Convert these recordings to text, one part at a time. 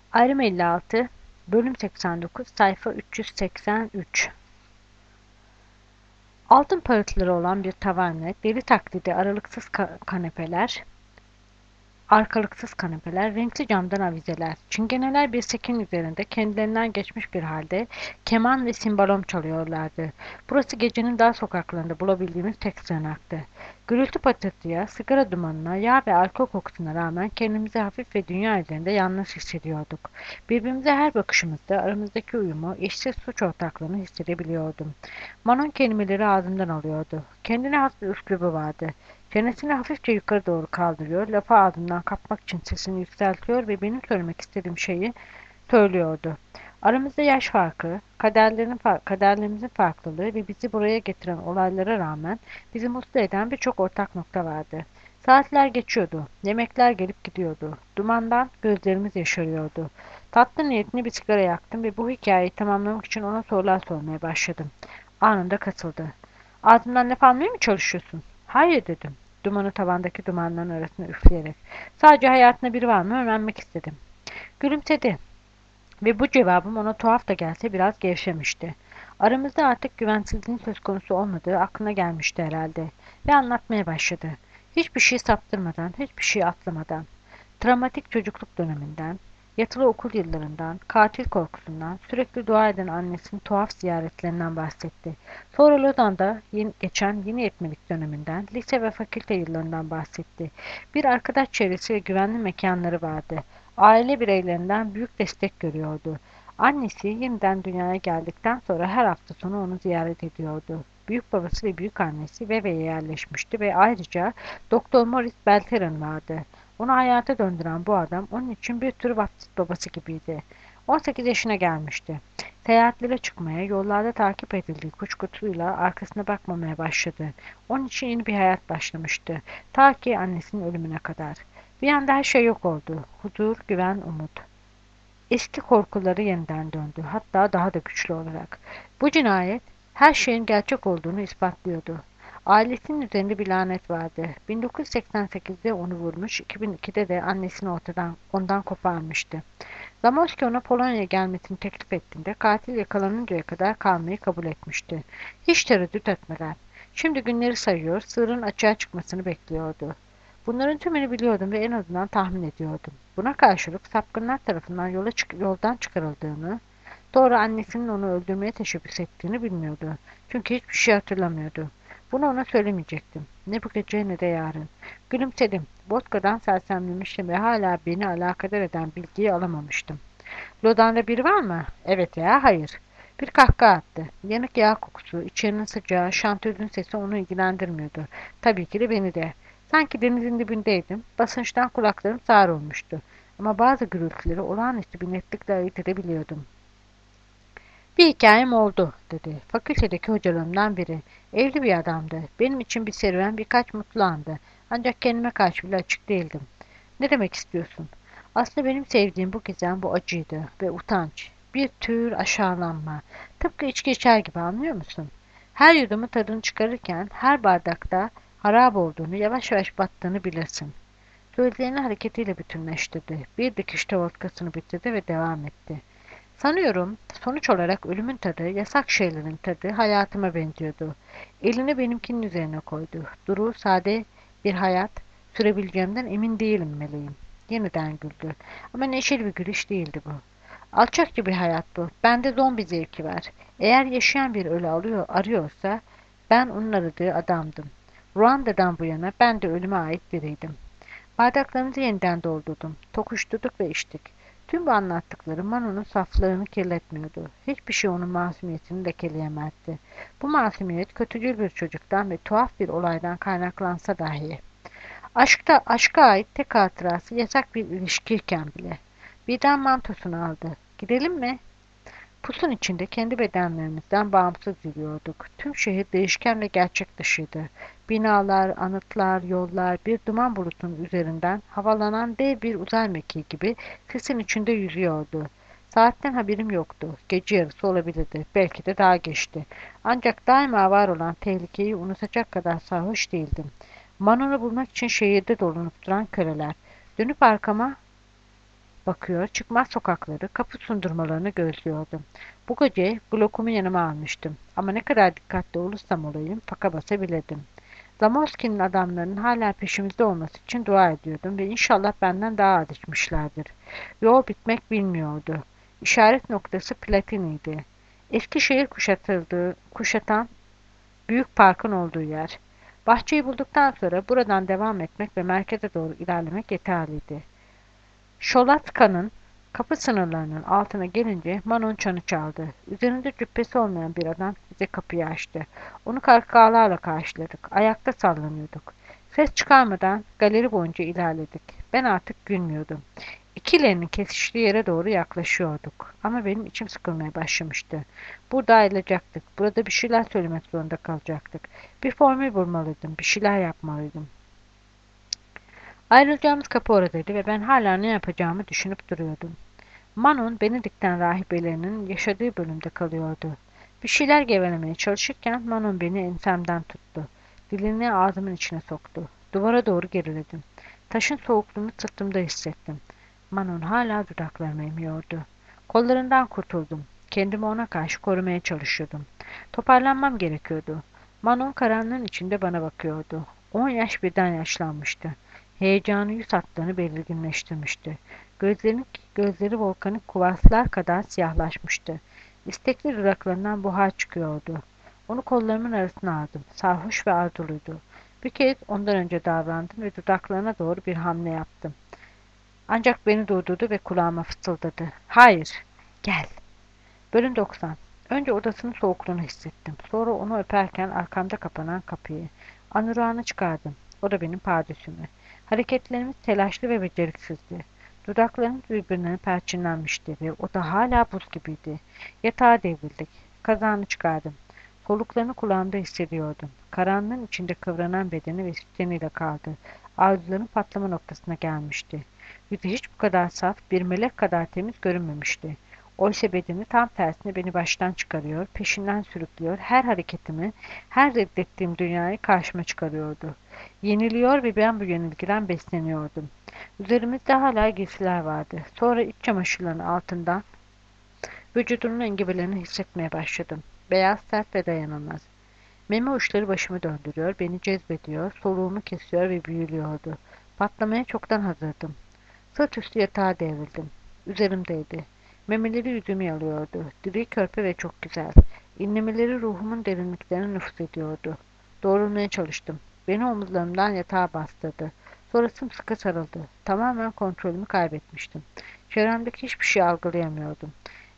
Ayrım 56, bölüm 89, sayfa 383. Altın parıltıları olan bir tavanla deri taklidi arkalıksız kanepeler, renkli camdan avizeler, çingeneler bir sekin üzerinde kendilerinden geçmiş bir halde keman ve simbalom çalıyorlardı. Burası gecenin dar sokaklarında bulabildiğimiz tek sığınaktı. Gürültü patırtıya, sigara dumanına, yağ ve alkol kokusuna rağmen kendimizi hafif ve dünya üzerinde yalnız hissediyorduk. Birbirimize her bakışımızda aramızdaki uyumu, eşsiz suç ortaklığını hissedebiliyordum. Manon kelimeleri ağzımdan alıyordu. Kendine has bir üslubu vardı. Çenesini hafifçe yukarı doğru kaldırıyor, lafı ağzımdan kapmak için sesini yükseltiyor ve benim söylemek istediğim şeyi söylüyordu. Aramızda yaş farkı, kaderlerimizin farklılığı ve bizi buraya getiren olaylara rağmen bizi mutlu eden birçok ortak nokta vardı. Saatler geçiyordu, yemekler gelip gidiyordu. Dumandan gözlerimiz yaşarıyordu. Tatlı niyetine bir sigara yaktım ve bu hikayeyi tamamlamak için ona sorular sormaya başladım. Anında katıldı. Ağzımdan laf almaya mı çalışıyorsun? Hayır dedim. Dumanı tavandaki dumanların arasına üfleyerek. Sadece hayatında biri var mı öğrenmek istedim. Gülümsedi ve bu cevabım ona tuhaf da gelse biraz gevşemişti. Aramızda artık güvensizliğin söz konusu olmadığı aklına gelmişti herhalde ve anlatmaya başladı. Hiçbir şey saptırmadan, hiçbir şey atlamadan. Travmatik çocukluk döneminden, yatılı okul yıllarından, katil korkusundan, sürekli dua eden annesinin tuhaf ziyaretlerinden bahsetti. Sonra Lozan'da geçen yeni yetmelik döneminden, lise ve fakülte yıllarından bahsetti. Bir arkadaş çevresi ve güvenli mekanları vardı. Aile bireylerinden büyük destek görüyordu. Annesi yeniden dünyaya geldikten sonra her hafta sonu onu ziyaret ediyordu. Büyük babası ve büyük annesi Veve'ye yerleşmişti ve ayrıca Doktor Morris Beltran vardı. Onu hayata döndüren bu adam onun için bir tür vaftiz babası gibiydi. 18 yaşına gelmişti. Seyahatlere çıkmaya, yollarda takip edildiği kuşkusuyla arkasına bakmamaya başladı. Onun için yeni bir hayat başlamıştı. Ta ki annesinin ölümüne kadar. Bir anda her şey yok oldu. Huzur, güven, umut. Eski korkuları yeniden döndü. Hatta daha da güçlü olarak. Bu cinayet her şeyin gerçek olduğunu ispatlıyordu. Ailesinin üzerinde bir lanet vardı. 1988'de onu vurmuş, 2002'de de annesini ondan koparmıştı. Zamoyski ona Polonya'ya gelmesini teklif ettiğinde katil yakalanıncaya kadar kalmayı kabul etmişti. Hiç tereddüt etmeden. Şimdi günleri sayıyor, sırrın açığa çıkmasını bekliyordu. Bunların tümünü biliyordum ve en azından tahmin ediyordum. Buna karşılık sapkınlar tarafından yoldan çıkarıldığını, sonra annesinin onu öldürmeye teşebbüs ettiğini bilmiyordu. Çünkü hiçbir şey hatırlamıyordu. Bunu ona söylemeyecektim. Ne bu gece ne de yarın. Gülümsedim. Vodka'dan sersemlemiştim ve hala beni alakadar eden bilgiyi alamamıştım. Lodan'da biri var mı? Evet veya hayır. Bir kahkaha attı. Yanık yağ kokusu, içerinin sıcağı, şantözün sesi onu ilgilendirmiyordu. Tabii ki de beni de. Sanki denizin dibindeydim. Basınçtan kulaklarım sağır olmuştu. Ama bazı gürültüleri olağanüstü bir netlikle ayırt edebiliyordum. Bir hikayem oldu, dedi. Fakültedeki hocalarımdan biri. Evli bir adamdı. Benim için bir serüven birkaç mutlu andı. Ancak kendime karşı bile açık değildim. Ne demek istiyorsun? Aslında benim sevdiğim bu gizem bu acıydı ve utanç. Bir tür aşağılanma. Tıpkı içki içer gibi anlıyor musun? Her yudumu tadını çıkarırken her bardakta harap olduğunu, yavaş yavaş battığını bilirsin. Gözlerini hareketiyle bütünleştirdi. Bir dikişte vodkasını bitirdi ve devam etti. Sanıyorum sonuç olarak ölümün tadı, yasak şeylerin tadı hayatıma benziyordu. Elini benimkinin üzerine koydu. Duru, sade bir hayat sürebileceğimden emin değilim meleğim. Yeniden güldü. Ama neşeli bir gülüş değildi bu. Alçakça bir hayat bu. Bende zombi zevki var. Eğer yaşayan bir ölü arıyorsa ben onun aradığı adamdım. Ruanda'dan bu yana ben de ölüme ait biriydim. Bardaklarımızı yeniden doldurdum. Tokuşturduk ve içtik. Tüm bu anlattıklarım Mano'nun saflığını kirletmiyordu. Hiçbir şey onun masumiyetini lekeleyemezdi. Bu masumiyet kötücül bir çocuktan ve tuhaf bir olaydan kaynaklansa dahi. Aşka ait tek hatırası yasak bir ilişkiyken bile. Birden mantosunu aldı. Gidelim mi? Pusun içinde kendi bedenlerimizden bağımsız yürüyorduk. Tüm şehir değişken ve gerçek dışıydı. Binalar, anıtlar, yollar bir duman bulutunun üzerinden havalanan dev bir uzay mekiği gibi sisin içinde yüzüyordu. Saatten haberim yoktu. Gece yarısı olabilirdi. Belki de daha geçti. Ancak daima var olan tehlikeyi unutacak kadar sarhoş değildim. Manon'u bulmak için şehirde dolanıp duran köleler. Dönüp arkama bakıyor, çıkmaz sokakları, kapı sundurmalarını gözlüyordum. Bu gece Glock'umu yanıma almıştım. Ama ne kadar dikkatli olursam olayım faka basabilirdim. Zamoski'nin adamlarının hala peşimizde olması için dua ediyordum ve inşallah benden daha alışmışlardır. Yol bitmek bilmiyordu. İşaret noktası Platini'ydi. Eskişehir kuşatan büyük parkın olduğu yer. Bahçeyi bulduktan sonra buradan devam etmek ve merkeze doğru ilerlemek yeterliydi. Şolatka'nın kapı sınırlarının altına gelince Manon çanı çaldı. Üzerinde cübbesi olmayan bir adam bize kapıyı açtı. Onu kahkahalarla karşıladık. Ayakta sallanıyorduk. Ses çıkarmadan galeri boyunca ilerledik. Ben artık gülmüyordum. İkilerinin kesiştiği yere doğru yaklaşıyorduk. Ama benim içim sıkılmaya başlamıştı. Burada ayrılacaktık. Burada bir şeyler söylemek zorunda kalacaktık. Bir formül bulmalıydım. Bir şeyler yapmalıydım. Ayrılacağımız kapı oradaydı ve ben hala ne yapacağımı düşünüp duruyordum. Manon, Benedikten rahibelerinin yaşadığı bölümde kalıyordu. Bir şeyler gevelemeye çalışırken Manon beni ensemden tuttu. Dilini ağzımın içine soktu. Duvara doğru geriledim. Taşın soğukluğunu sırtımda hissettim. Manon hala dudaklarımı emiyordu. Kollarından kurtuldum. Kendimi ona karşı korumaya çalışıyordum. Toparlanmam gerekiyordu. Manon karanlığın içinde bana bakıyordu. 10 yaş birden yaşlanmıştı. Heyecanı yüz hatlarını belirginleştirmişti. Gözleri volkanik kuvaslar kadar siyahlaşmıştı. İstekli dudaklarından buhar çıkıyordu. Onu kollarımın arasına aldım. Sarhoş ve arzuluydu. Bir kez ondan önce davrandım ve dudaklarına doğru bir hamle yaptım. Ancak beni durdurdu ve kulağıma fısıldadı. Hayır, gel. Bölüm 90. Önce odasının soğukluğunu hissettim. Sonra onu öperken arkamda kapanan kapıyı. Anurağını çıkardım. O da benim pardesümü. Hareketlerimiz telaşlı ve beceriksizdi. Dudaklarımız birbirine perçinlenmişti ve o da hala buz gibiydi. Yatağa devrildik. Kazağını çıkardım. Soluklarını kulağımda hissediyordum. Karanlığın içinde kıvranan bedeni ve sütyeniyle kaldı. Arzuların patlama noktasına gelmişti. Yüzü hiç bu kadar saf, bir melek kadar temiz görünmemişti. Oysa bedeni tam tersine beni baştan çıkarıyor, peşinden sürüklüyor, her hareketimi, her reddettiğim dünyayı karşıma çıkarıyordu. Yeniliyor ve ben bu yenilgiden besleniyordum. Üzerimizde hala giysiler vardı. Sonra iç çamaşırlarının altından vücudunun engebelerini hissetmeye başladım. Beyaz, sert ve dayanılmaz. Meme uçları başımı döndürüyor, beni cezbediyor, soluğumu kesiyor ve büyülüyordu. Patlamaya çoktan hazırdım. Sırt üstü yatağa devrildim. Üzerimdeydi. Memeleri yüzümü yalıyordu. Diri körpe ve çok güzel. İnlemeleri ruhumun derinliklerine nüfuz ediyordu. Doğrulmaya çalıştım. Beni omuzlarımdan yatağa bastırdı. Sonra sımsıkı sarıldı. Tamamen kontrolümü kaybetmiştim. Çevremdeki hiçbir şey algılayamıyordum.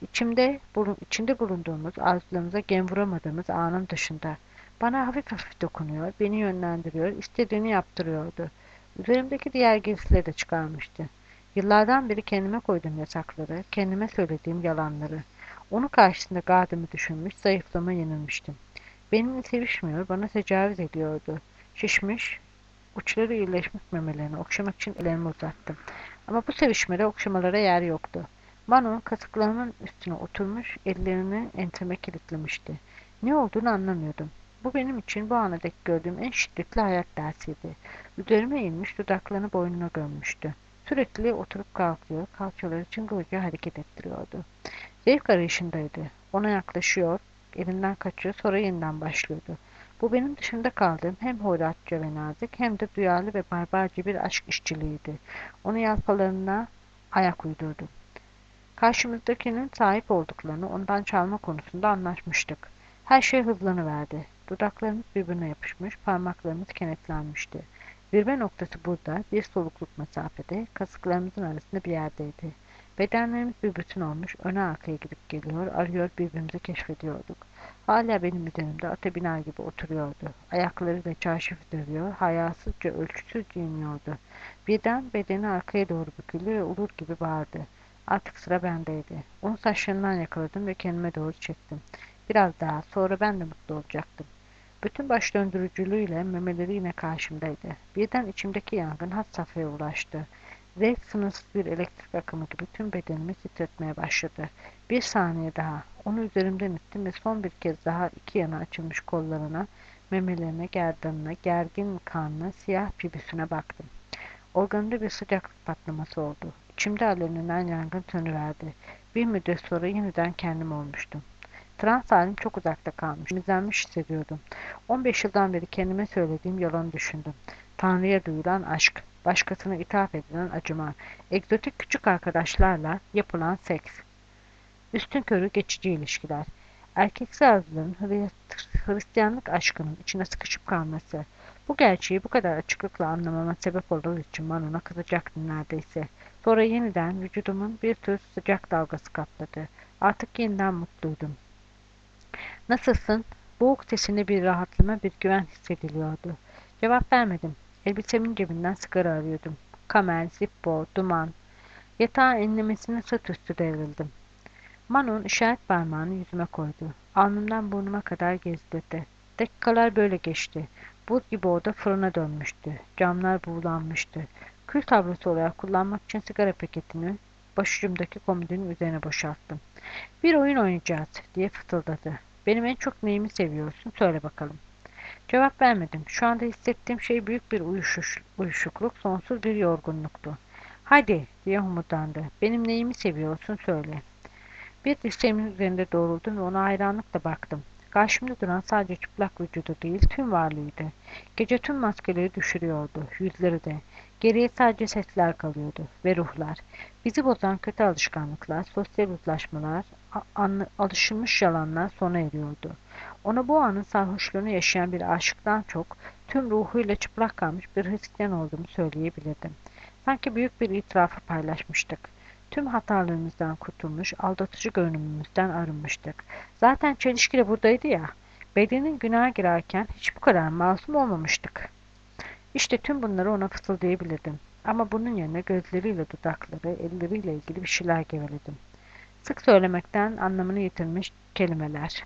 İçinde bulunduğumuz, arzularımıza gem vuramadığımız anın dışında. Bana hafif hafif dokunuyor, beni yönlendiriyor, istediğini yaptırıyordu. Üzerimdeki diğer giysileri de çıkarmıştı. Yıllardan beri kendime koyduğum yasakları, kendime söylediğim yalanları. Onun karşısında gardımı düşünmüş, zayıflama yenilmiştim. Benimle sevişmiyor, bana tecavüz ediyordu. Şişmiş, uçları iyileşmiş memelerini okşamak için ellerimi uzattım. Ama bu sevişmede okşamalara yer yoktu. Manon kasıklarımın üstüne oturmuş, ellerini enseme kilitlemişti. Ne olduğunu anlamıyordum. Bu benim için bu ana dek gördüğüm en şiddetli hayat dersiydi. Üzerime eğilmiş, dudaklarını boynuna gömmüştü. Sürekli oturup kalkıyor, kalçaları çıngılca hareket ettiriyordu. Zevk arayışındaydı. Ona yaklaşıyor, elinden kaçıyor, sonra yeniden başlıyordu. Bu benim dışında kaldığım hem hoyratça ve nazik hem de duyarlı ve barbarca bir aşk işçiliğiydi. Onu yalpalarına ayak uydurdum. Karşımızdakinin sahip olduklarını ondan çalma konusunda anlaşmıştık. Her şey hızlanıverdi. Dudaklarımız birbirine yapışmış, parmaklarımız kenetlenmişti. Zirve noktası burada, bir solukluk mesafede, kasıklarımızın arasında bir yerdeydi. Bedenlerimiz bir bütün olmuş, öne arkaya gidip geliyor, arıyor, birbirimizi keşfediyorduk. Hala benim üzerimde ata biner gibi oturuyordu. Ayaklarıyla çarşafı dövüyor, hayasızca, ölçüsüzce iniyordu. Birden bedeni arkaya doğru büküldü ve ulur gibi bağırdı. Artık sıra bendeydi. Onu saçlarından yakaladım ve kendime doğru çektim. Biraz daha, sonra ben de mutlu olacaktım. Bütün baş döndürücülüğüyle memeleri yine karşımdaydı. Birden içimdeki yangın had safhaya ulaştı. Zevk sınırsız bir elektrik akımı gibi tüm bedenimi titretmeye başladı. Bir saniye daha. Onu üzerimden ittim ve son bir kez daha iki yana açılmış kollarına, memelerine, gerdanına, gergin karnına, siyah pibüsüne baktım. Organında bir sıcaklık patlaması oldu. İçimde alenilen yangın sönüverdi. Bir müddet sonra yeniden kendim olmuştum. Trans halim çok uzakta kalmış, temizlenmiş hissediyordum. 15 yıldan beri kendime söylediğim yalanı düşündüm. Tanrı'ya duyulan aşk, başkasına ithaf edilen acıma, egzotik küçük arkadaşlarla yapılan seks, üstünkörü geçici ilişkiler, erkeksi arzuların Hristiyanlık aşkının içine sıkışıp kalması. Bu gerçeği bu kadar açıklıkla anlamama sebep olduğu için Manon'a kızacaktım neredeyse. Sonra yeniden vücudumun bir tür sıcak dalgası kapladı. Artık yeniden mutluydum. Nasılsın? Boğuk sesinde bir rahatlama, bir güven hissediliyordu. Cevap vermedim. Elbisemin cebinden sigara arıyordum. Kamel, Zippo, duman. Yatağın enlemesine sırt üstü devrildim. Manon işaret parmağını yüzüme koydu. Alnımdan burnuma kadar gezdirdi. Dakikalar böyle geçti. Buz gibi oda fırına dönmüştü. Camlar buğulanmıştı. Kül tablosu olarak kullanmak için sigara paketini başucumdaki komodinin üzerine boşalttım. Bir oyun oynayacağız diye fısıldadı. Benim en çok neyimi seviyorsun? Söyle bakalım. Cevap vermedim. Şu anda hissettiğim şey büyük bir uyuşukluk, sonsuz bir yorgunluktu. Hadi diye homurdandı. Benim neyimi seviyorsun söyle. Bir dirseğimin üzerinde doğruldum ve ona hayranlıkla baktım. Karşımda duran sadece çıplak vücudu değil, tüm varlığıydı. Gece tüm maskeleri düşürüyordu, yüzleri de. Geriye sadece sesler kalıyordu ve ruhlar. Bizi bozan kötü alışkanlıklar, sosyal uzlaşmalar, alışılmış yalanlar sona eriyordu. Ona bu anın sarhoşluğunu yaşayan bir aşıktan çok, tüm ruhuyla çıplak kalmış bir Hristiyan olduğumu söyleyebilirdim. Sanki büyük bir itirafı paylaşmıştık. Tüm hatalarımızdan kurtulmuş, aldatıcı görünümümüzden arınmıştık. Zaten çelişki de buradaydı ya. Bedenin günaha girerken hiç bu kadar masum olmamıştık. İşte tüm bunları ona fısıldayabilirdim. Ama bunun yerine gözleriyle dudakları, elleriyle ilgili bir şeyler geveledim. Sık söylemekten anlamını yitirmiş kelimeler.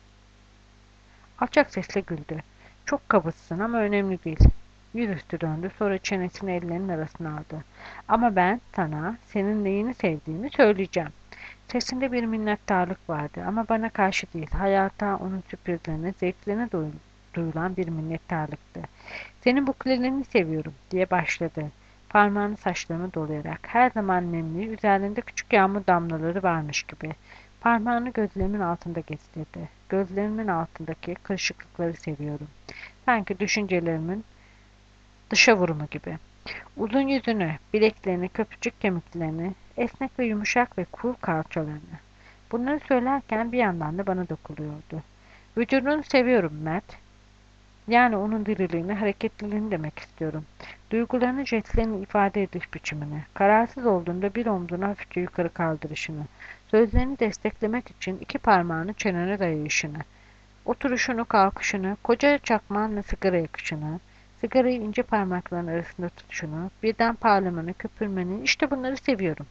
Alçak sesle güldü. Çok kabızsın ama önemli değil. Yüzüstü döndü, sonra çenesini ellerinin arasına aldı. Ama ben sana senin neyini sevdiğini söyleyeceğim. Sesinde bir minnettarlık vardı ama bana karşı değil, hayata, onun sürprizlerine, zevklerine duyulan bir minnettarlıktı. Senin bu kulelerini seviyorum diye başladı. Parmağını saçlarına dolayarak. Her zaman nemli, üzerinde küçük yağmur damlaları varmış gibi. Parmağını gözlerimin altında gezdirdi. Gözlerimin altındaki kırışıklıkları seviyorum. Sanki düşüncelerimin dışa vurumu gibi. Uzun yüzünü, bileklerini, köprücük kemiklerini, esnek ve yumuşak ve cool kalçalarını. Bunları söylerken bir yandan da bana dokuluyordu. Vücudunu seviyorum Matt. Yani onun diriliğini, hareketliliğini demek istiyorum. Duygularını, jestlerini ifade ediş biçimini, kararsız olduğunda bir omzunu hafifçe yukarı kaldırışını, sözlerini desteklemek için iki parmağını çenene dayayışını, oturuşunu, kalkışını, koca çakmağınla sigara yakışını, sigarayı ince parmakların arasında tutuşunu, birden parlamanı, köpürmeni, işte bunları seviyorum.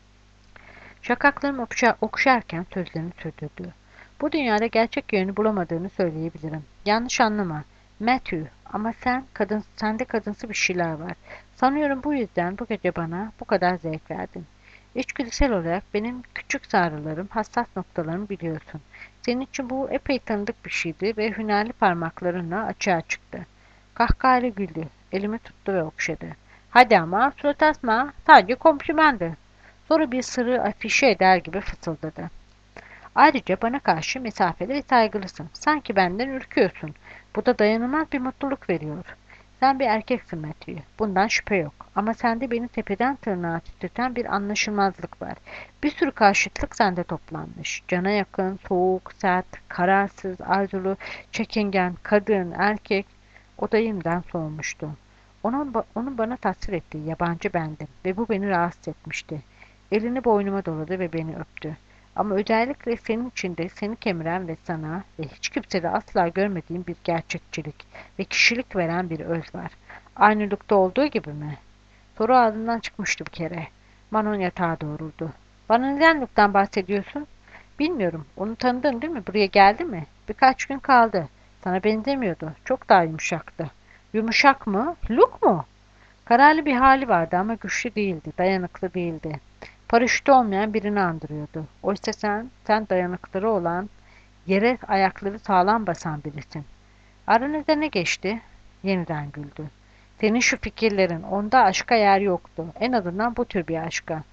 Şakaklarım okşarken sözlerini sürdürdü. Bu dünyada gerçek yerini bulamadığını söyleyebilirim. Yanlış anlama. Matthew, ama sende kadınsı bir şeyler var. Sanıyorum bu yüzden bu gece bana bu kadar zevk verdin. İçgüdüsel olarak benim küçük ağrılarım, hassas noktalarımı biliyorsun. Senin için bu epey tanıdık bir şeydi ve hünerli parmaklarınla açığa çıktı. Kahkahayla güldü. Elimi tuttu ve okşadı. Hadi ama surat asma. Sadece komplimandı. Sonra bir sırrı afişe eder gibi fısıldadı. Ayrıca bana karşı mesafeli ve saygılısın. Sanki benden ürküyorsun. Bu da dayanılmaz bir mutluluk veriyor. Sen bir erkeksin Matthew. Bundan şüphe yok. Ama sende beni tepeden tırnağa titreten bir anlaşılmazlık var. Bir sürü karşıtlık sende toplanmış. Cana yakın, soğuk, sert, kararsız, arzulu, çekingen, kadın, erkek. Odayımdan soğumuştu. Onun bana tasvir ettiği yabancı bendim ve bu beni rahatsız etmişti. Elini boynuma doladı ve beni öptü. Ama özellikle senin içinde seni kemiren ve sana ve hiç kimsede asla görmediğim bir gerçekçilik ve kişilik veren bir öz var. Aynılıkta olduğu gibi mi? Soru ağzından çıkmıştı bir kere. Manon yatağa doğruldu. Bana neden Luke'dan bahsediyorsun? Bilmiyorum. Onu tanıdın değil mi? Buraya geldi mi? Birkaç gün kaldı. Sana benzemiyordu. Çok daha yumuşaktı. Yumuşak mı? Luke mu? Kararlı bir hali vardı ama güçlü değildi, dayanıklı değildi. Paraşütü olmayan birini andırıyordu. Oysa sen dayanıkları olan, yere ayakları sağlam basan birisin. Aranızda ne geçti? Yeniden güldü. Senin şu fikirlerin, onda aşka yer yoktu. En azından bu tür bir aşka.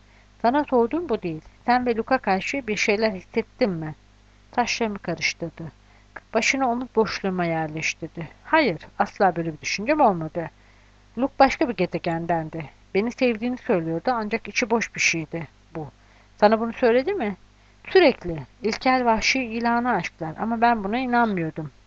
Sana sorduğum bu değil. Sen ve Luka karşı bir şeyler hissettin mi? Taşlarımı karıştırdı. Başını omuz boşluğuma yerleştirdi. Hayır, asla böyle bir düşüncem olmadı. Luke başka bir gezegendendi. Beni sevdiğini söylüyordu ancak içi boş bir şeydi bu. Sana bunu söyledi mi? Sürekli. İlkel vahşi ilanı aşklar ama ben buna inanmıyordum.